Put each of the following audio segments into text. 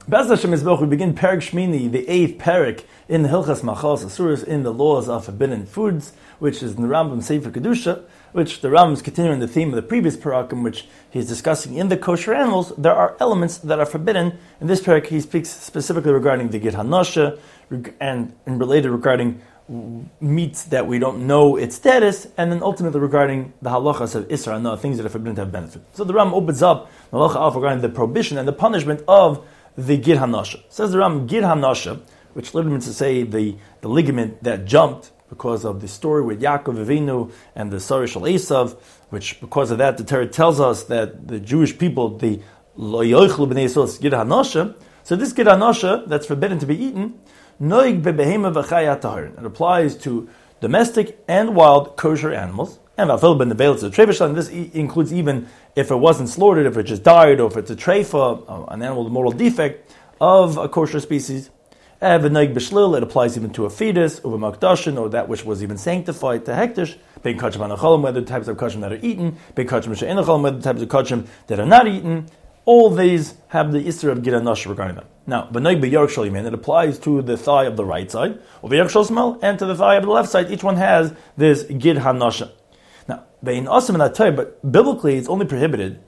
Be'ez Hashem Yisboch, we begin Perek Shmini, the 8th Perek in the Hilchas Machos Asuros, in the laws of forbidden foods, which is in the Rambam Sefer Kedusha, which the Rambam is continuing the theme of the previous Perakim, which he's discussing in the kosher animals. There are elements that are forbidden. In this Perek, he speaks specifically regarding the Gid HaNasha, and related regarding meats that we don't know its status, and then ultimately regarding the halachas of Isra Hana, things that are forbidden to have benefit. So the Rambam opens up halacha alpha regarding the prohibition and the punishment of the Gid HaNasha. Says the Rambam, Gid HaNasha, which literally means to say the ligament that jumped because of the story with Yaakov Avinu and the Sarah Shal Esav, which because of that the Torah tells us that the Jewish people, the Lo Yochlu B'nei Yisrael Gid HaNasha. So this Gid HaNasha that's forbidden to be eaten, Noig Bebehema V'chaya Taharin. It applies to domestic and wild kosher animals. And this includes even if it wasn't slaughtered, if it just died, or if it's a treifa, an animal with a moral defect of a kosher species. It applies even to a fetus, or a makdashin, or that which was even sanctified to hektish. Whether types of kachim that are eaten, whether types of kachim that are not eaten. All these have the Isra of Gid HaNasha regarding them. Now, it applies to the thigh of the right side, and to the thigh of the left side. Each one has this Gid HaNasha. Now, but biblically it's only prohibited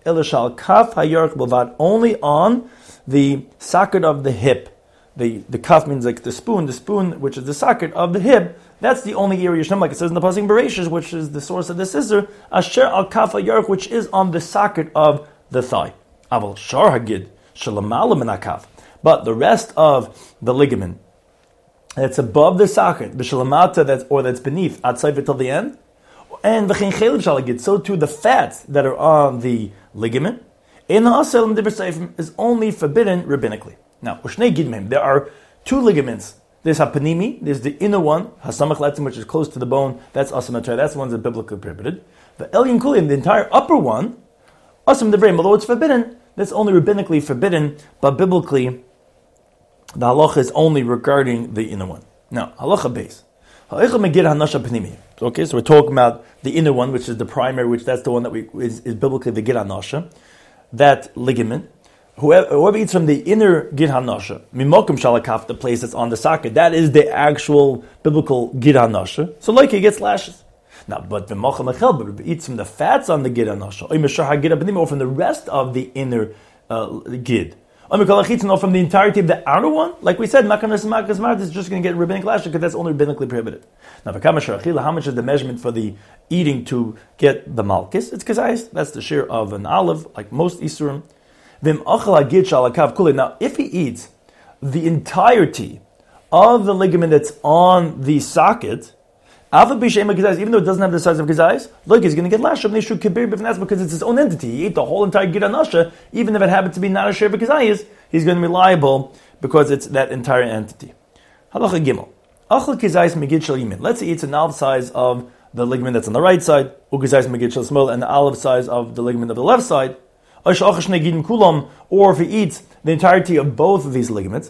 only on the socket of the hip. The kaf means like the spoon which is the socket of the hip. That's the only area, like it says in the Pasuk Bereshis, which is the source of this Isser, asher al kaf hayarch, which is on the socket of the thigh. Aval shar hagid shalamala min hakaf. But the rest of the ligament that's above the socket, the shalamata that's beneath, outside till the end, and the chelib shalagid, so too the fats that are on the ligament, in the asel and is only forbidden rabbinically. Now, there are two ligaments. There's hapanimi, there's the inner one, hasamach latzim, which is close to the bone. That's asam atray. That's the one that's biblically prohibited. The elyon kulim, the entire upper one, asam devreim, although it's forbidden, that's only rabbinically forbidden, but biblically, the halacha is only regarding the inner one. Now, halacha base. Okay, so we're talking about the inner one, which is the primary, which that's the one that is biblically the Gid HaNasha, that ligament. Whoever eats from the inner Gid HaNasha, mimokim shalakaf, the place that's on the socket, that is the actual biblical Gid HaNasha. So like he gets lashes. Now, but the mochel mechel, but eats from the fats on the Gid HaNasha, or from the rest of the inner Gid. Or from the entirety of the outer one, like we said, makas is just going to get rabbinic lashes because that's only rabbinically prohibited. Now, how much is the measurement for the eating to get the malchus? It's kazayis. That's the share of an olive, like most isurim. Now, if he eats the entirety of the ligament that's on the socket, even though it doesn't have the size of kazayis, look, he's going to get lashed because it's his own entity. He ate the whole entire Gid HaNasha, even if it happens to be not a share of kazayis, he's going to be liable because it's that entire entity. Halacha Gimel. Let's say it's an olive size of the ligament that's on the right side, and the olive size of the ligament of the left side. Or if he eats the entirety of both of these ligaments,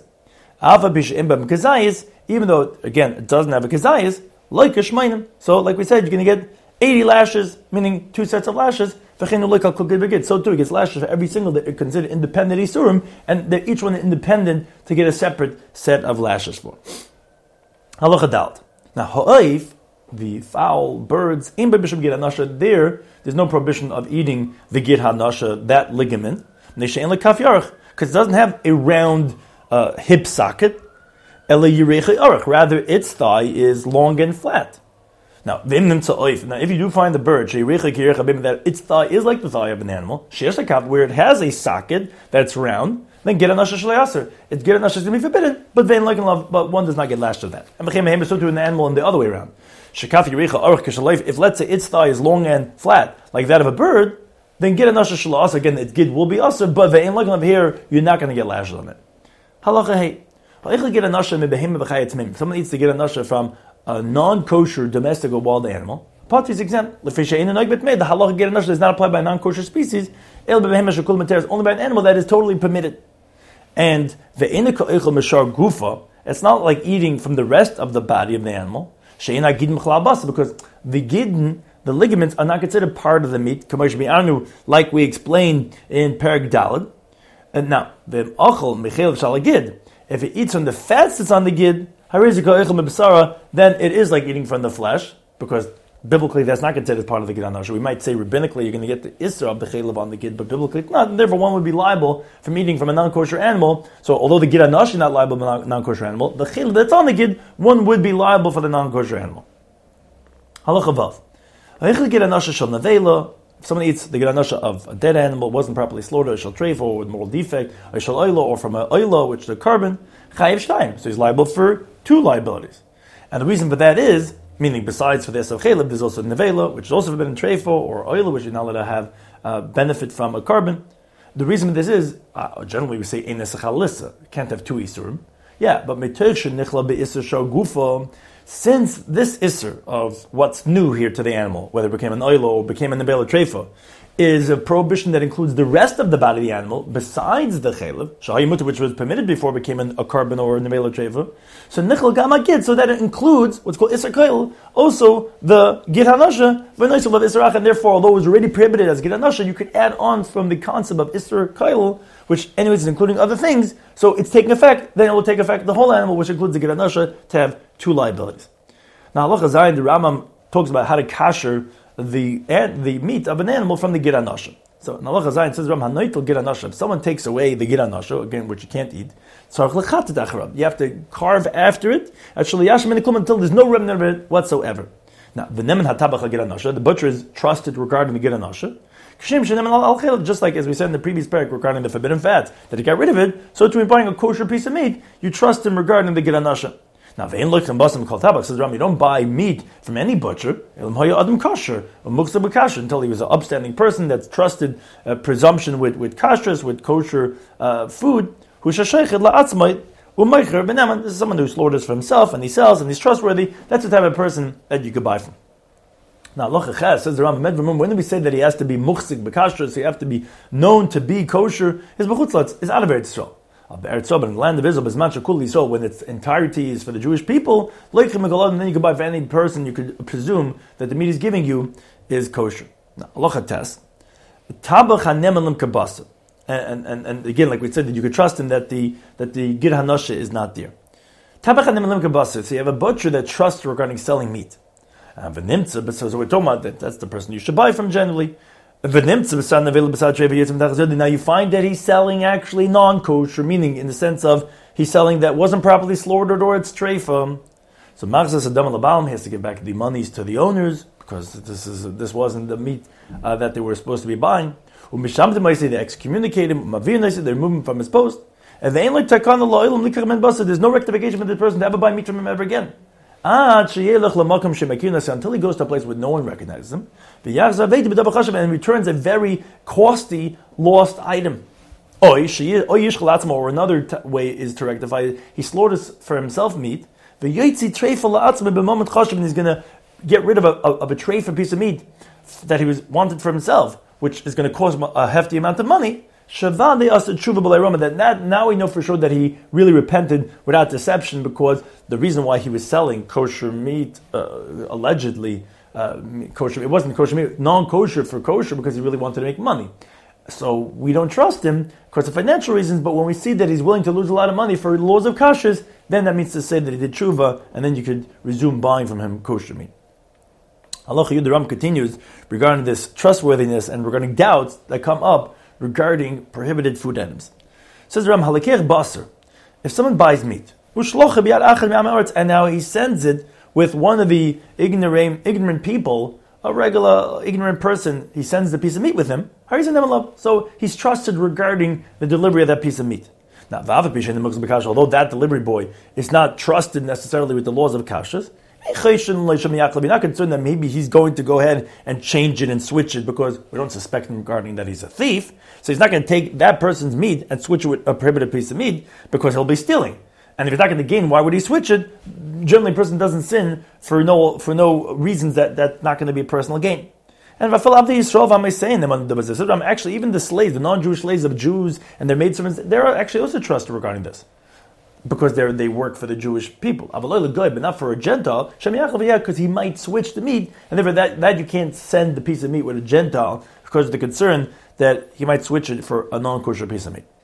even though, again, it doesn't have a kazayis, like a shmainim. So, like we said, you're going to get 80 lashes, meaning 2 sets of lashes. So too, he gets lashes for every single that are considered independent isurim, and they're each one independent to get a separate set of lashes for. Halacha Dalt. Now, ha'oif, the fowl, birds, in b'bisham Gid HaNasha, there's no prohibition of eating the Gid HaNasha, that ligament, because it doesn't have a round hip socket. Rather, its thigh is long and flat. Now, if you do find the bird, that its thigh is like the thigh of an animal, where it has a socket that's round, then Gid HaNasha shleyaser. It's Gid HaNasha is going to be forbidden, but one does not get lashed to that. And so to an animal in the other way around. If let's say its thigh is long and flat, like that of a bird, then Gid HaNasha shleyaser, again, its Gid will be usher, but here, you're not going to get lashed on it. Halacha hey. Someone eats the Gid HaNasha from a non-kosher domestic or wild animal. Pati is exempt. The halacha Gid HaNasha does not apply by a non-kosher species. Only by an animal that is totally permitted. And it's not like eating from the rest of the body of the animal. Because the gidden, the ligaments, are not considered part of the meat. Like we explained in Perek Daled. And now, the achol mechel shalagid, if it eats from the fats that's on the gid, then it is like eating from the flesh, because biblically that's not considered as part of the gid anasha. We might say rabbinically you're going to get the isra of the chelav on the gid, but biblically not, and therefore one would be liable from eating from a non-kosher animal. So although the gid anasha is not liable for a non-kosher animal, the chelav that's on the gid, one would be liable for the non-kosher animal. Halacha vav. If someone eats the geranasha of a dead animal, wasn't properly slaughtered, shall treif, or with moral defect, or shall oila, or from an oila, which is a carbon, chayiv shtayim. So he's liable for two liabilities. And the reason for that is, meaning besides for the esav chelev, there's also nevela, which is also forbidden treifo, or oila, which is not allowed to have benefit from a carbon. The reason for this is, generally we say, ein esachalissa, can't have two isurim. Yeah, but metoch nichla be'isur shor gufa, since this isser of what's new here to the animal, whether it became an oilo or became a nebela treifa, is a prohibition that includes the rest of the body of the animal, besides the chelev, shahayimuta, which was permitted before became a carbon or a nebela treifa. So nichel gama gid, so that it includes what's called isser kail, also the gid hanasha, v'noisav of isser ach, and therefore, although it was already prohibited as gid hanasha, you could add on from the concept of isser kail, which anyways is including other things, so it's taking effect, then it will take effect the whole animal, which includes the gid hanasha, to have two liabilities. Now, halacha zayin, the Rambam talks about how to kasher the meat of an animal from the gid hanasha. So, in halacha zayin, it says Rambam hanoitel gid hanasha. If someone takes away the gid hanasha, again, which you can't eat, you have to carve after it, until there's no remnant of it whatsoever. Now, the nemen hatabach gid hanasha, the butcher is trusted regarding the gid hanasha. Just like as we said in the previous parak regarding the forbidden fat, that he got rid of it, so to be buying a kosher piece of meat, you trust him regarding the gid hanasha. Now, says Ram, you don't buy meat from any butcher until he was an upstanding person that's trusted presumption with kashrus, with kosher food. This is someone who slaughters for himself and he sells and he's trustworthy. That's the type of person that you could buy from. Now, says the Ram, when do we say that he has to be muchzik b'kashrus, he has to be known to be kosher? His bechutzlatz is out of Eretz Yisrael. But in the land of Israel, when its entirety is for the Jewish people, then you can buy for any person, you could presume that the meat he's giving you is kosher. Now, halacha test. And again, like we said, that you could trust him that the gid hanasha is not there. So you have a butcher that trusts regarding selling meat. So we're talking about that's the person you should buy from generally. Now you find that he's selling actually non-kosher, meaning in the sense of he's selling that wasn't properly slaughtered or it's treifa. So Machzas Adam al-Baal has to give back the monies to the owners because this wasn't the meat that they were supposed to be buying. They excommunicate him, they remove him from his post. And they ain't like there's no rectification for the person to ever buy meat from him ever again. Until he goes to a place where no one recognizes him, and returns a very costly lost item. Or another way is to rectify it. He slaughters for himself meat, and he's going to get rid of a treifa piece of meat that he was wanted for himself, which is going to cost a hefty amount of money. That now we know for sure that he really repented without deception, because the reason why he was selling kosher meat, allegedly kosher, it wasn't kosher meat, non-kosher for kosher, because he really wanted to make money. So we don't trust him because of financial reasons, but when we see that he's willing to lose a lot of money for laws of kashrus, then that means to say that he did tshuva, and then you could resume buying from him kosher meat. Halacha Yud Ram continues regarding this trustworthiness and regarding doubts that come up regarding prohibited food items. Says Ram, halakir basar. If someone buys meat, and now he sends it with one of the ignorant people, a regular ignorant person, he sends the piece of meat with him, so he's trusted regarding the delivery of that piece of meat. Now, although that delivery boy is not trusted necessarily with the laws of kashrus, we're not concerned that maybe he's going to go ahead and change it and switch it, because we don't suspect him regarding that he's a thief. So he's not going to take that person's meat and switch it with a prohibited piece of meat, because he'll be stealing. And if he's not going to gain, why would he switch it? Generally, a person doesn't sin for no reasons that's not going to be a personal gain. And actually, even the slaves, the non-Jewish slaves of Jews and their maidservants, they're actually also trusted regarding this, because they work for the Jewish people. But not for a Gentile, because he might switch the meat, and therefore that you can't send the piece of meat with a Gentile because of the concern that he might switch it for a non-kosher piece of meat.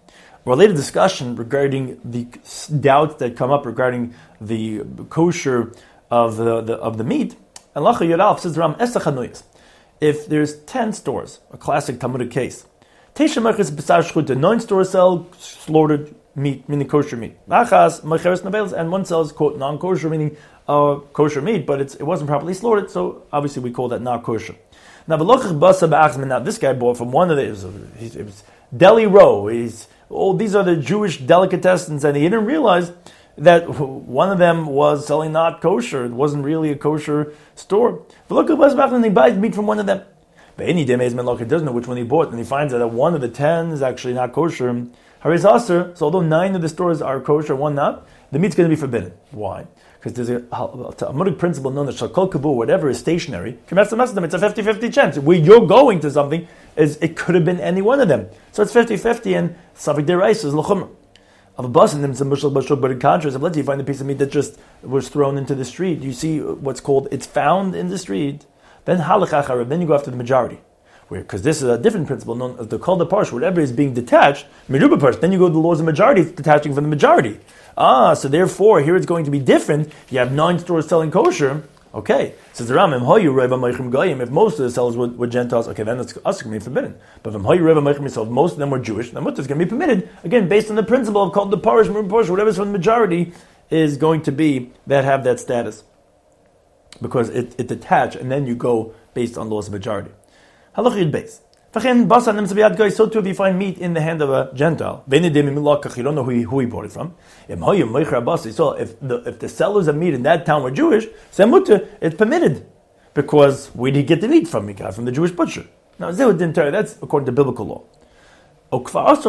related discussion regarding the doubts that come up regarding the kosher of the meat. And Lacha Yodalf says, Ram Esach Hanuyas. If there's 10 stores, a classic Talmudic case, 9 stores sell slaughtered meat, meaning kosher meat. And one sells, quote, non-kosher, meaning kosher meat, but it wasn't properly slaughtered, so obviously we call that not kosher. Now, this guy bought from one of it was Deli Row. These are the Jewish delicatessens, and he didn't realize that one of them was selling not kosher. It wasn't really a kosher store. And he buys meat from one of them. But any day, he doesn't know which one he bought, and he finds out that one of the 10 is actually not kosher. So although 9 of the stores are kosher, one not, the meat's going to be forbidden. Why? Because there's a Talmudic principle known as Shakol Kabu, whatever is stationary, it's a 50-50 chance. Where you're going to something, it could have been any one of them. So it's 50-50, and Safik Derais is L'chumr. Of a bus, and then some mushal bashul, but in contrast, let's say you find a piece of meat that just was thrown into the street, you see what's called, it's found in the street, then halachacharav, then you go after the majority. Because this is a different principle known as the kol parsh, whatever is being detached, meruba parsh, then you go to the laws of majority, it's detaching from the majority. So therefore, here it's going to be different. You have 9 stores selling kosher. Okay, says the Ram, if most of the sellers were Gentiles, okay, then that's us going to be forbidden. But if most of them were Jewish, then what is going to be permitted? Again, based on the principle of called the parish, whatever's from the majority is going to be that have that status. Because it detached, and then you go based on laws of majority. Halachid base. So too, if you find meat in the hand of a Gentile, you don't know who he bought it from. So if the sellers of meat in that town were Jewish, it's permitted. Because where did he get the meat from? He got from the Jewish butcher. Now, that's according to biblical law. But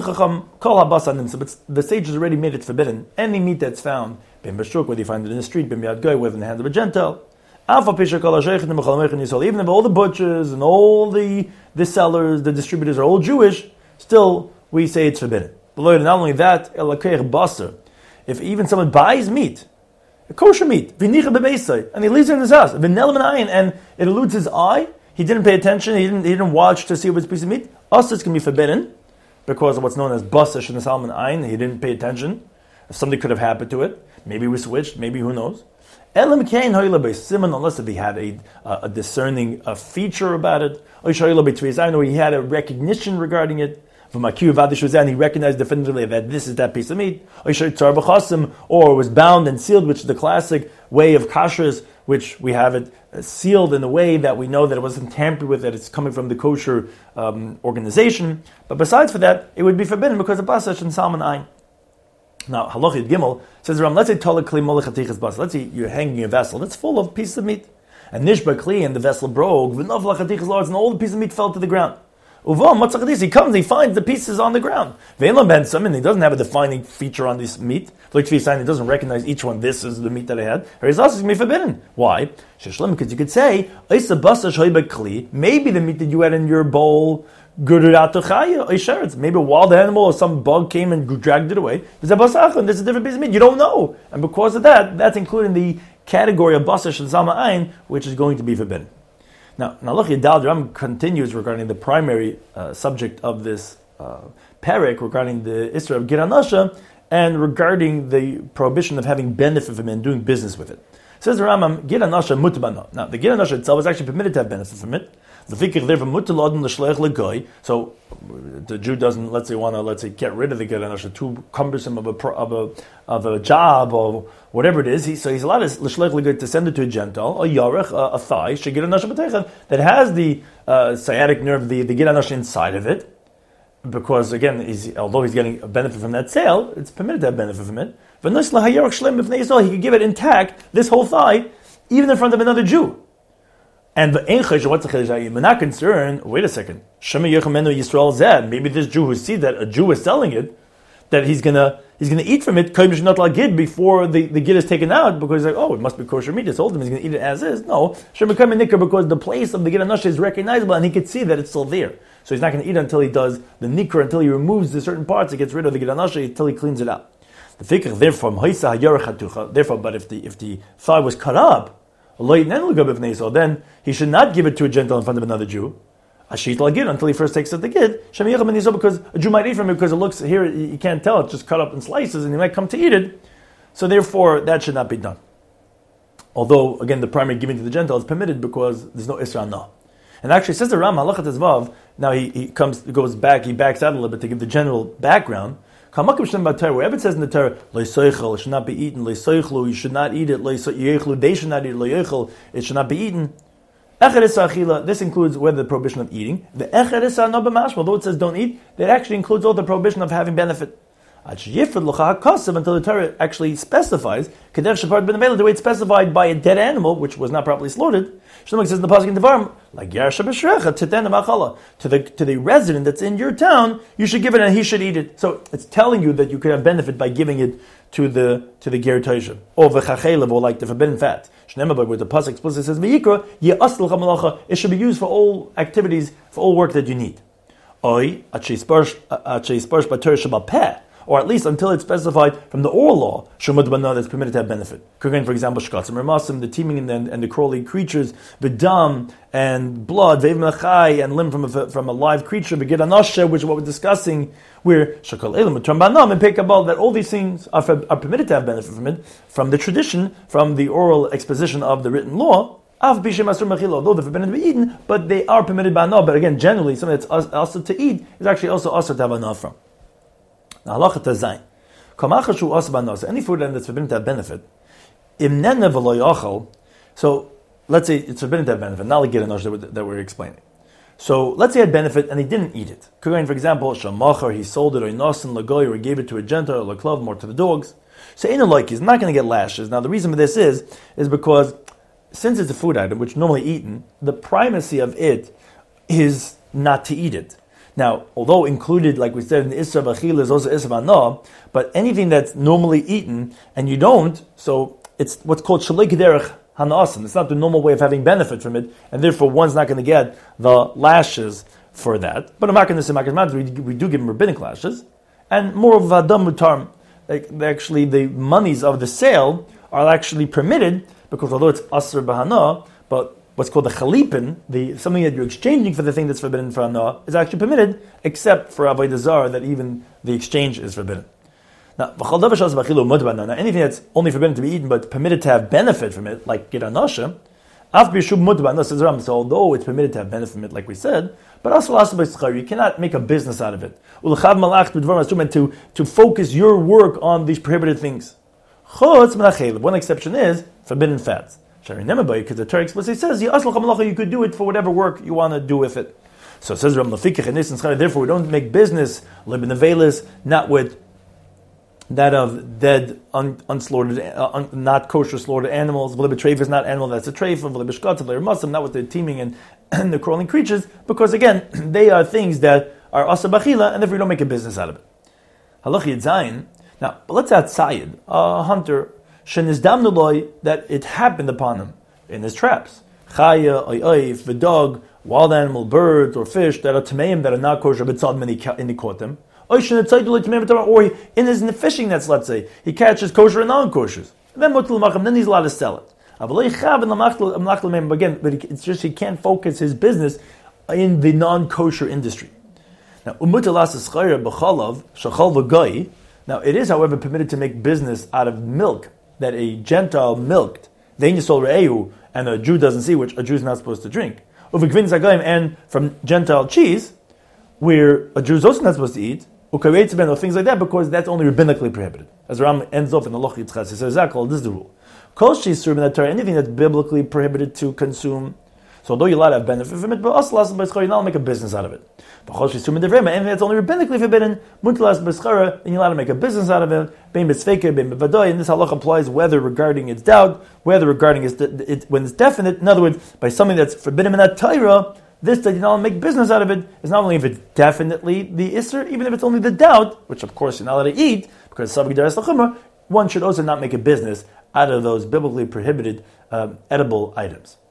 the sages already made it forbidden. Any meat that's found, whether you find it in the street, whether in the hand of a Gentile, even if all the butchers and all the sellers, the distributors are all Jewish, still we say it's forbidden. Not only that, if even someone buys meat, a kosher meat, and he leaves it in his house, and it eludes his eye, he didn't pay attention, he didn't watch to see what's piece of meat, it's going to be forbidden because of what's known as basar and salman ayin. He didn't pay attention. Something could have happened to it. Maybe we switched, maybe who knows. Unless if he had a discerning feature about it, or he had a recognition regarding it, and he recognized definitively that this is that piece of meat, or was bound and sealed, which is the classic way of kashrus, which we have it sealed in a way that we know that it wasn't tampered with, that it's coming from the kosher organization. But besides for that, it would be forbidden because of basar and salman ayin. Now, Halachid Gimel says, let's say Tola Kli Molech Hatichas Bas. Let's say you're hanging a vessel that's full of pieces of meat. And Nishba Kli, and the vessel broke, V'nov Lachatichas Lords, and all the pieces of meat fell to the ground. Uvam, what's He comes, he finds the pieces on the ground. Ve'elam Ben Samin, he doesn't have a defining feature on this meat. Like Tfi sign, he doesn't recognize each one, this is the meat that I had. Or his also is going to be forbidden. Why? Because you could say, maybe the meat that you had in your bowl, maybe a wild animal or some bug came and dragged it away. This is a different piece of meat. You don't know. And because of that, that's included in the category of basar and salman ayin, which is going to be forbidden. Now look, Yadal Ram continues regarding the primary subject of this parak, regarding the Isra of Gid Anasha, and regarding the prohibition of having benefit from it and doing business with it. Says the Rambam, Gid Anasha mutbana. Now, the Gid Anasha itself is actually permitted to have benefit from it. So the Jew doesn't, let's say, get rid of the Gid Anasha, too cumbersome of a job or whatever it is. So he's allowed to send it to a Gentile, a yarech, a thigh, Gid Anasha that has the sciatic nerve, the Gid Anasha inside of it. Because again, although he's getting a benefit from that sale, it's permitted to have benefit from it. He could give it intact, this whole thigh, even in front of another Jew. And we're not concerned, wait a second, maybe this Jew who sees that a Jew is selling it, that he's gonna eat from it before the gid is taken out, because he's like, oh, it must be kosher meat, it's told him he's gonna eat it as is. No, because the place of the gid anasha is recognizable and he can see that it's still there. So he's not going to eat until he does the nikra, until he removes the certain parts, he gets rid of the gid anasha, until he cleans it out. Therefore, but if the thigh was cut up, then he should not give it to a Gentile in front of another Jew. Ashit al gid until he first takes out the gid. Because a Jew might eat from it because it looks here you can't tell, it's just cut up in slices and he might come to eat it. So therefore that should not be done. Although again the primary giving to the Gentile is permitted because there's no Isra Anah. And actually says the Ram Halachat Ezvav, now he backs out a little bit to give the general background. Wherever it says in the Torah, it should not be eaten, you should not eat it, they should not eat it, it should not be eaten. This includes whether the prohibition of eating. The although it says don't eat, that actually includes all the prohibition of having benefit. Until the Torah actually specifies, the way it's specified by a dead animal, which was not properly slaughtered. Shlomo says in the pasuk in Devarim, like to the resident that's in your town, you should give it and he should eat it. So it's telling you that you could have benefit by giving it to the ger toisha, or v'chachelev, or like the forbidden fat. Shneimah, where the pasuk explicitly says v'yikra, it should be used for all activities, for all work that you need. Or at least until it's specified from the oral law, that's permitted to have benefit. For example, shkatzim remasim, the teeming and the crawling creatures, vidam and blood, ve'im and limb from a live creature, begid anashe, which is what we're discussing, where shakal elam and pekabal, that all these things are permitted to have benefit from it, from the tradition, from the oral exposition of the written law. Although they're forbidden to be eaten, but they are permitted by anah. But again, generally, something that's also to eat is actually also to have anah from. Now, halacha tazayin. Any food that's forbidden to have benefit. So, let's say it's forbidden to have benefit, not like Gidanosh that we're explaining. So, let's say it had benefit and he didn't eat it. For example, Shamachar, he sold it, or Nasan Lagoy, or gave it to a Gentile, or Laklav, more to the dogs. So, he's not going to get lashes. Now, the reason for this is because since it's a food item, which is normally eaten, the primacy of it is not to eat it. Now, although included, like we said, in the Isra B'achil is also Isra B'anah, but anything that's normally eaten and you don't, so it's what's called Shalei Kederech Hana'asim. It's not the normal way of having benefit from it, and therefore one's not going to get the lashes for that. But I'm not going to say we do give them rabbinic lashes, and more of Adam Mutarm. Actually, the monies of the sale are actually permitted, because although it's Asr B'Hana, but what's called the chalipin, something that you're exchanging for the thing that's forbidden for anah, is actually permitted, except for avodah zarah, that even the exchange is forbidden. Now, anything that's only forbidden to be eaten, but permitted to have benefit from it, like gid anasha, so although it's permitted to have benefit from it, like we said, but also you cannot make a business out of it. To focus your work on these prohibited things. One exception is forbidden fats. Because the Torah explicitly says you could do it for whatever work you want to do with it. So it says therefore we don't make business not with that of dead, unslaughtered, not kosher slaughtered animals. Treif is not animal, that's a treif. Not with the teeming and the crawling creatures, because again they are things that are asa b'achila, and therefore we don't make a business out of it. Halacha Yud Zayin. Now, but let's add Sayid, a hunter, that it happened upon him in his traps. Chaya, oif, the dog, wild animal, birds, or fish that are tameim, that are not kosher, but he caught them. Or in his fishing nets, let's say, he catches kosher and non-koshers. Then he's allowed to sell it. Again, but it's just he can't focus his business in the non-kosher industry. Now, now, it is, however, permitted to make business out of milk that a Gentile milked, and a Jew doesn't see, which a Jew is not supposed to drink. And from Gentile cheese, where a Jew is also not supposed to eat, or things like that, because that's only rabbinically prohibited. As Ram ends off in the Loch Yitzchak, he says, this is the rule. Anything that's biblically prohibited to consume, so although you're allowed to have benefit from it, but also you're not make a business out of it. Anything that's only rabbinically forbidden, and you're allowed to make a business out of it. And this halach applies whether regarding its doubt, whether regarding when it's definite. In other words, by something that's forbidden in that Torah, this that you not make business out of it is not only if it's definitely the Isser, even if it's only the doubt, which of course you're not allowed to eat, because one should also not make a business out of those biblically prohibited edible items.